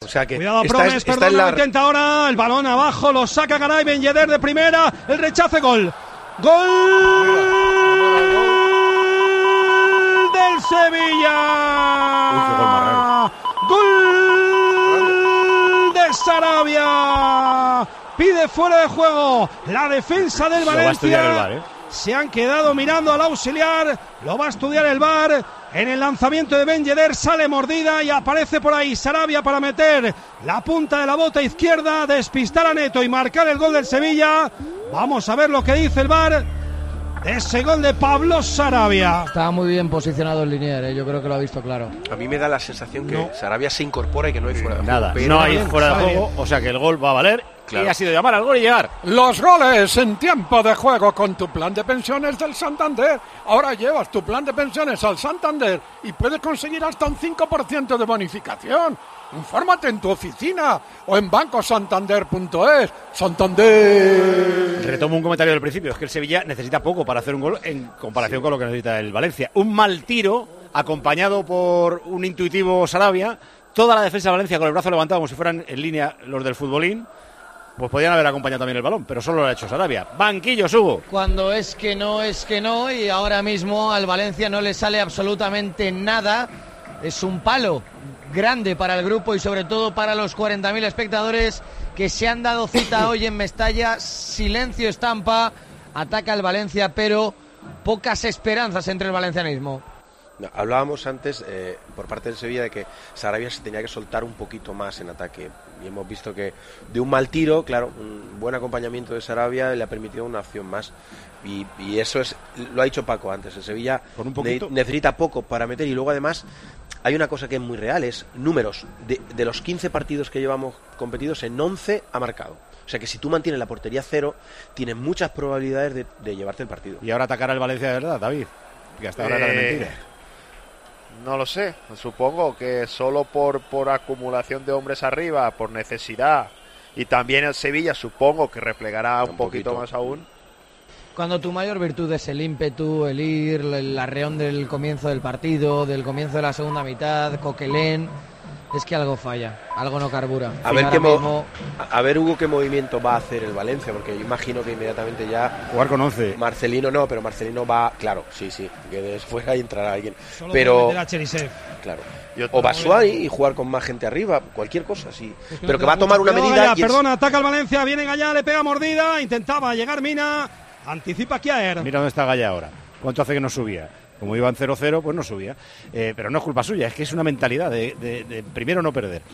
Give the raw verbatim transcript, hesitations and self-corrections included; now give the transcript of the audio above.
sea que Cuidado, esta Promes, es, esta perdona, es la... intenta ahora el balón abajo, lo saca Garay, Ben Yedder de primera, el rechace, gol. ¡Gol del Sevilla! Uy, qué gol más raro. ¡Gol de Sarabia! Pide fuera de juego la defensa del Lo va a estudiar el Valencia. V A R, ¿eh? Se han quedado mirando al auxiliar, lo va a estudiar el V A R. En el lanzamiento de Ben Yedder sale mordida y aparece por ahí Sarabia para meter la punta de la bota izquierda, despistar a Neto y marcar el gol del Sevilla. Vamos a ver lo que dice el V A R de ese gol de Pablo Sarabia. Estaba muy bien posicionado el Linier, ¿eh? Yo creo que lo ha visto claro. A mí me da la sensación que No. Sarabia se incorpora y que no hay fuera de juego. Nada, Pero no hay bien, fuera de sale juego, bien. o sea que el gol va a valer. Claro. Y ha sido llamar al gol y llegar. Los goles en tiempo de juego con tu plan de pensiones del Santander. Ahora llevas tu plan de pensiones al Santander y puedes conseguir hasta un cinco por ciento de bonificación. Infórmate en tu oficina o en banco santander punto es. Santander. Retomo un comentario del principio, es que el Sevilla necesita poco para hacer un gol en comparación con lo que necesita el Valencia. Un mal tiro, acompañado por un intuitivo Sarabia, toda la defensa de Valencia con el brazo levantado como si fueran en línea los del futbolín, pues podían haber acompañado también el balón, pero solo lo ha hecho Sarabia. Banquillos, Hugo. Cuando es que no, es que no, y ahora mismo al Valencia no le sale absolutamente nada. Es un palo grande para el grupo y sobre todo para los cuarenta mil espectadores que se han dado cita hoy en Mestalla. Silencio estampa, ataca el Valencia, pero pocas esperanzas entre el valencianismo. No, hablábamos antes eh, por parte del Sevilla de que Sarabia se tenía que soltar un poquito más en ataque y hemos visto que de un mal tiro, claro, un buen acompañamiento de Sarabia le ha permitido una opción más y, y eso es, lo ha dicho Paco antes, el Sevilla Con un poquito. ne- necesita poco para meter y luego además hay una cosa que es muy real, es números, de, de los quince partidos que llevamos competidos en once ha marcado. O sea que si tú mantienes la portería cero, tienes muchas probabilidades de, de llevarte el partido. Y ahora atacar al Valencia de verdad, David, que hasta ahora era de Eh, mentira. No lo sé, supongo que solo por, por acumulación de hombres arriba, por necesidad, y también el Sevilla supongo que replegará un, Un poquito, poquito más aún. Cuando tu mayor virtud es el ímpetu, el ir, el arreón del comienzo del partido, del comienzo de la segunda mitad, Coquelén, es que algo falla, algo no carbura. A Y ver, ahora qué mo- mismo- a, a ver Hugo qué movimiento va a hacer el Valencia, porque yo imagino que inmediatamente ya Jugar con once. Marcelino no, pero Marcelino va, claro, sí, sí, que después ahí entrará alguien, Solo pero puede meter a Cherisev. claro, Yo- o Batshuayi y jugar con más gente arriba, cualquier cosa, sí, pero que va a Cuidado, tomar una cuidado, medida. Gallá, y es- perdona, ataca al Valencia, viene Gallá, le pega mordida, intentaba llegar Mina, anticipa Kiaer. Mira dónde está Gaya ahora. ¿Cuánto hace que no subía? Como iban cero cero, pues no subía. Eh, pero no es culpa suya, es que es una mentalidad de, de, de primero no perder.